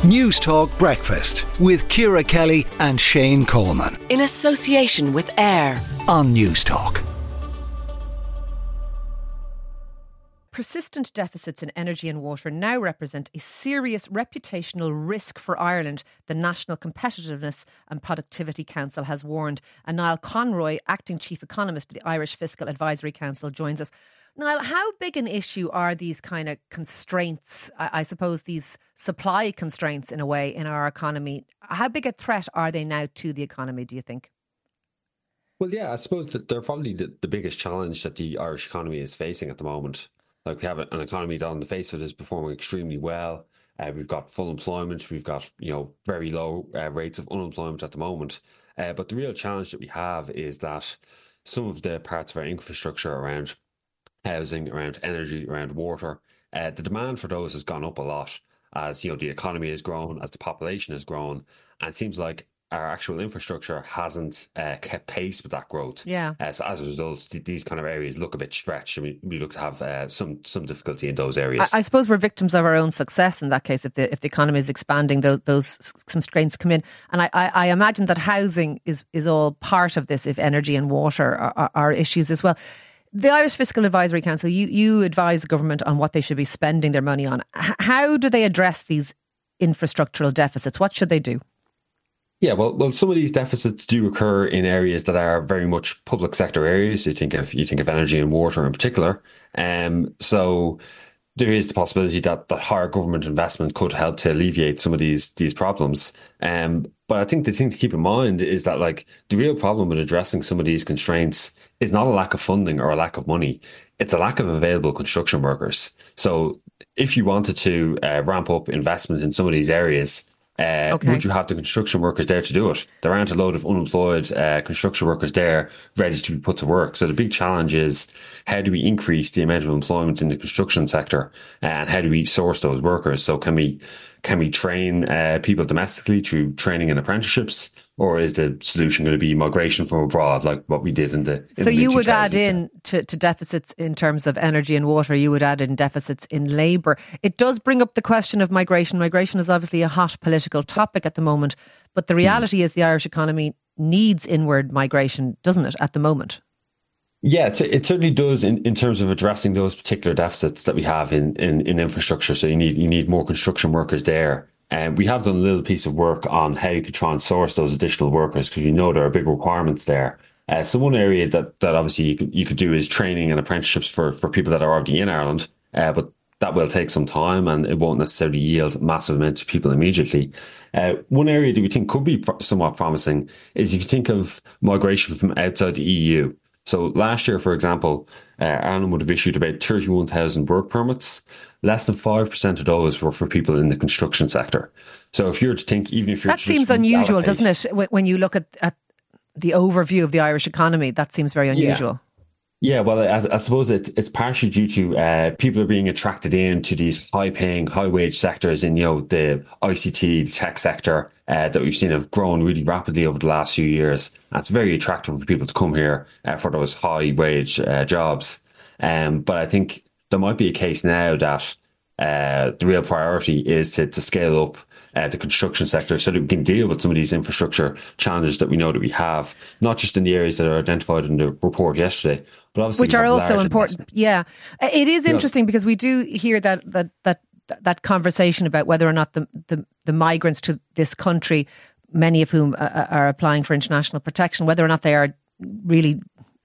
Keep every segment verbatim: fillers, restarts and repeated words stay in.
News Talk Breakfast with Ciara Kelly and Shane Coleman. In association with AIR on News Talk. Persistent deficits in energy and water now represent a serious reputational risk for Ireland, the National Competitiveness and Productivity Council has warned. And Niall Conroy, Acting Chief Economist of the Irish Fiscal Advisory Council, joins us. Niall, how big an issue are these kind of constraints, I, I suppose these supply constraints in a way in our economy? How big a threat are they now to the economy, do you think? Well, yeah, I suppose that they're probably the, the biggest challenge that the Irish economy is facing at the moment. Like, we have an economy that on the face of it is performing extremely well. Uh, we've got full employment. We've got, you know, very low uh, rates of unemployment at the moment. Uh, but the real challenge that we have is that some of the parts of our infrastructure around housing, around energy, around water, uh, the demand for those has gone up a lot as, you know, the economy has grown, as the population has grown. And it seems like our actual infrastructure hasn't uh, kept pace with that growth. Yeah. Uh, so as a result, th- these kind of areas look a bit stretched. I mean, we look to have uh, some some difficulty in those areas. I, I suppose we're victims of our own success in that case. If the if the economy is expanding, those those constraints come in, and I, I, I imagine that housing is is all part of this. If energy and water are, are, are issues as well. The Irish Fiscal Advisory Council, you you advise the government on what they should be spending their money on. H- how do they address these infrastructural deficits? What should they do? Yeah, well, well, some of these deficits do occur in areas that are very much public sector areas. You think of you think of energy and water in particular. Um, so there is the possibility that, that higher government investment could help to alleviate some of these these problems. Um, but I think the thing to keep in mind is that, like, the real problem with addressing some of these constraints is not a lack of funding or a lack of money. It's a lack of available construction workers. So if you wanted to uh, ramp up investment in some of these areas, Uh, okay. would you have the construction workers there to do it? There aren't a load of unemployed uh, construction workers there ready to be put to work. So the big challenge is, how do we increase the amount of employment in the construction sector, and how do we source those workers? So can we can we train uh, people domestically through training and apprenticeships, or is the solution going to be migration from abroad, like what we did in the in so the you would add in to, to deficits in terms of energy and water, you would add in deficits in labour. It does bring up the question of migration. Migration is obviously a hot political topic at the moment, but the reality mm. is the Irish economy needs inward migration, doesn't it, at the moment? Yeah, it, it certainly does in, in terms of addressing those particular deficits that we have in, in, in infrastructure. So you need you need more construction workers there. And we have done a little piece of work on how you could try and source those additional workers, because you know there are big requirements there. Uh, so one area that, that obviously you could, you could do is training and apprenticeships for, for people that are already in Ireland, uh, but that will take some time and it won't necessarily yield massive amounts of people immediately. Uh, one area that we think could be somewhat promising is if you think of migration from outside the E U. So last year, for example, uh, Ireland would have issued about thirty-one thousand work permits. Less than five percent of those were for people in the construction sector. So if you're to think, even if you're... That seems unusual, allocate, doesn't it? When you look at, at the overview of the Irish economy, that seems very unusual. Yeah. Yeah, well, I, I suppose it's it's partially due to uh, people are being attracted into these high-paying, high-wage sectors in, you know, the I C T, the tech sector uh, that we've seen have grown really rapidly over the last few years. And it's very attractive for people to come here uh, for those high-wage uh, jobs. Um, but I think there might be a case now that uh, the real priority is to, to scale up Uh, the construction sector so that we can deal with some of these infrastructure challenges that we know that we have, not just in the areas that are identified in the report yesterday, but obviously which are also important. Yeah, it is interesting because we do hear that that that that conversation about whether or not the the, the migrants to this country, many of whom uh, are applying for international protection, whether or not they are really,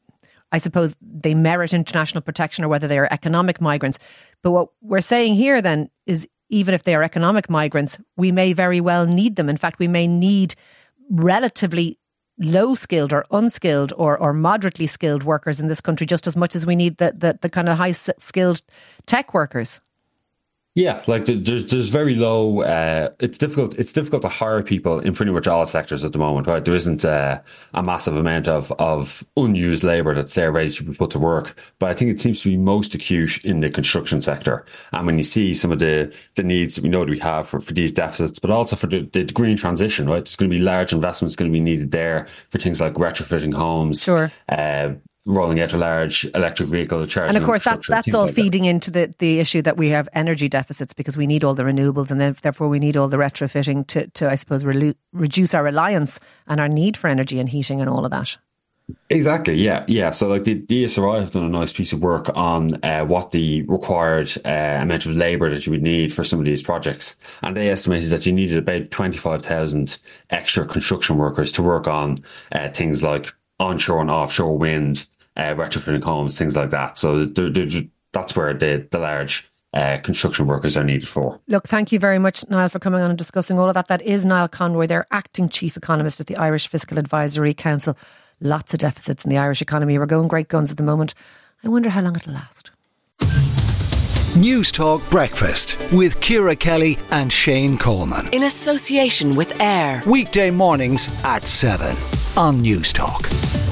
I suppose, they merit international protection, or whether they are economic migrants. But what we're saying here then is, even if they are economic migrants, we may very well need them. In fact, we may need relatively low-skilled or unskilled or, or moderately skilled workers in this country just as much as we need the, the, the kind of high-skilled tech workers. Yeah, like there's there's very low. Uh, it's difficult. It's difficult to hire people in pretty much all sectors at the moment, right? There isn't uh, a massive amount of of unused labour that's there ready to be put to work. But I think it seems to be most acute in the construction sector. And when you see some of the the needs that we know that we have for, for these deficits, but also for the, the green transition, right? There's going to be large investments going to be needed there for things like retrofitting homes, sure. Uh, rolling out a large electric vehicle charging. And of course, that, that's all like feeding that. into the, the issue that we have energy deficits because we need all the renewables and then, therefore we need all the retrofitting to, to I suppose, re- reduce our reliance and our need for energy and heating and all of that. Exactly, yeah, yeah. So like the, the E S R I have done a nice piece of work on uh, what the required uh, amount of labour that you would need for some of these projects. And they estimated that you needed about twenty-five thousand extra construction workers to work on uh, things like onshore and offshore wind, uh, retrofitting homes, things like that. So they're, they're, that's where the, the large uh, construction workers are needed for. Look, thank you very much, Niall, for coming on and discussing all of that. That is Niall Conroy, their acting chief economist at the Irish Fiscal Advisory Council. Lots of deficits in the Irish economy. We're going great guns at the moment. I wonder how long it'll last. News Talk Breakfast with Ciara Kelly and Shane Coleman. In association with AIR. Weekday mornings at seven on News Talk.